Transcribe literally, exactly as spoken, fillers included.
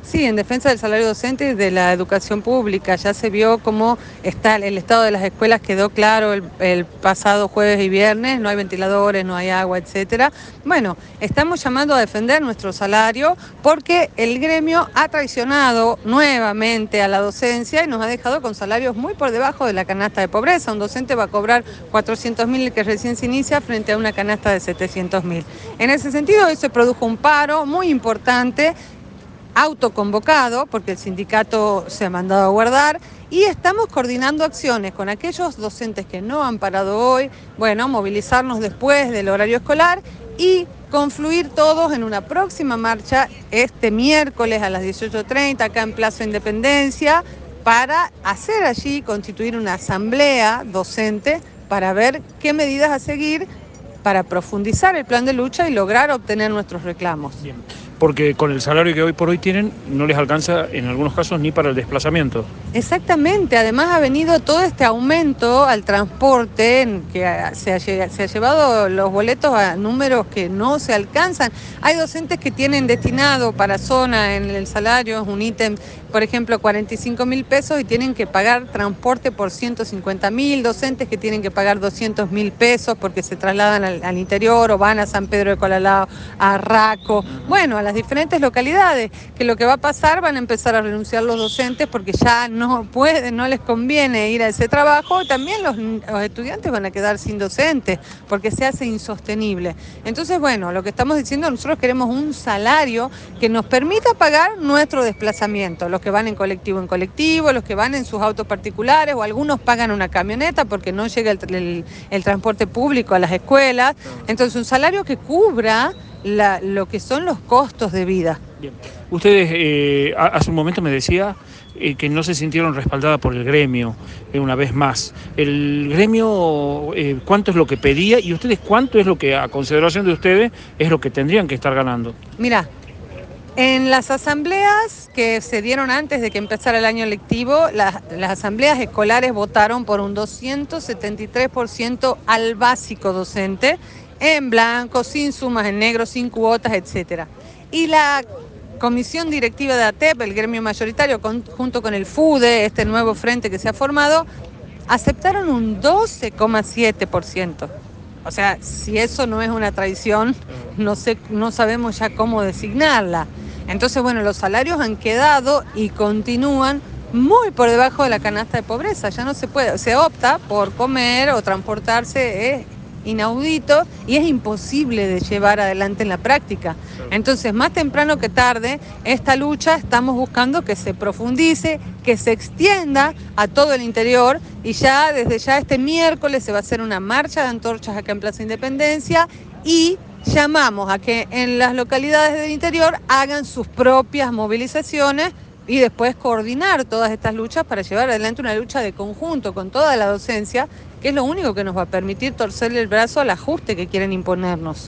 Sí, en defensa del salario docente y de la educación pública. Ya se vio cómo está el estado de las escuelas, quedó claro el, el pasado jueves y viernes, no hay ventiladores, no hay agua, etcétera. Bueno, estamos llamando a defender nuestro salario porque el gremio ha traicionado nuevamente a la docencia y nos ha dejado con salarios muy por debajo de la canasta de pobreza. Un docente va a cobrar cuatrocientos mil que recién se inicia frente a una canasta de setecientos mil. En ese sentido, hoy se produjo un paro muy importante, autoconvocado, porque el sindicato se ha mandado a guardar, y estamos coordinando acciones con aquellos docentes que no han parado hoy, bueno, movilizarnos después del horario escolar y confluir todos en una próxima marcha este miércoles a las dieciocho treinta acá en Plaza Independencia para hacer allí, constituir una asamblea docente para ver qué medidas a seguir para profundizar el plan de lucha y lograr obtener nuestros reclamos. Bien, porque con el salario que hoy por hoy tienen no les alcanza en algunos casos ni para el desplazamiento. Exactamente, además ha venido todo este aumento al transporte en que se ha, se ha llevado los boletos a números que no se alcanzan. Hay docentes que tienen destinado para zona en el salario un ítem, por ejemplo, cuarenta y cinco mil pesos y tienen que pagar transporte por ciento cincuenta mil, docentes que tienen que pagar doscientos mil pesos porque se trasladan al, al interior o van a San Pedro de Colalao, a Raco, bueno, a las diferentes localidades, que lo que va a pasar, van a empezar a renunciar los docentes porque ya no pueden, no les conviene ir a ese trabajo. También los, los estudiantes van a quedar sin docentes porque se hace insostenible. Entonces, bueno, lo que estamos diciendo, nosotros queremos un salario que nos permita pagar nuestro desplazamiento, los que van en colectivo en colectivo, los que van en sus autos particulares, o algunos pagan una camioneta porque no llega el, el, el transporte público a las escuelas. Entonces, un salario que cubra La, lo que son los costos de vida. Bien. Ustedes eh, hace un momento me decía eh, que no se sintieron respaldadas por el gremio, eh, una vez más. El gremio, eh, ¿cuánto es lo que pedía? Y ustedes, ¿cuánto es lo que, a consideración de ustedes, es lo que tendrían que estar ganando? Mira, en las asambleas que se dieron antes de que empezara el año lectivo, las, las asambleas escolares votaron por un doscientos setenta y tres por ciento al básico docente, en blanco, sin sumas en negro, sin cuotas, etcétera. Y la comisión directiva de A T E P, el gremio mayoritario, con, junto con el FUDE, este nuevo frente que se ha formado, aceptaron un doce coma siete por ciento. O sea, si eso no es una traición, no sé, no sabemos ya cómo designarla. Entonces, bueno, los salarios han quedado y continúan muy por debajo de la canasta de pobreza. Ya no se puede, se opta por comer o transportarse, es inaudito y es imposible de llevar adelante en la práctica. Entonces, más temprano que tarde, esta lucha estamos buscando que se profundice, que se extienda a todo el interior, y ya desde ya este miércoles se va a hacer una marcha de antorchas acá en Plaza Independencia y llamamos a que en las localidades del interior hagan sus propias movilizaciones y después coordinar todas estas luchas para llevar adelante una lucha de conjunto con toda la docencia, que es lo único que nos va a permitir torcerle el brazo al ajuste que quieren imponernos.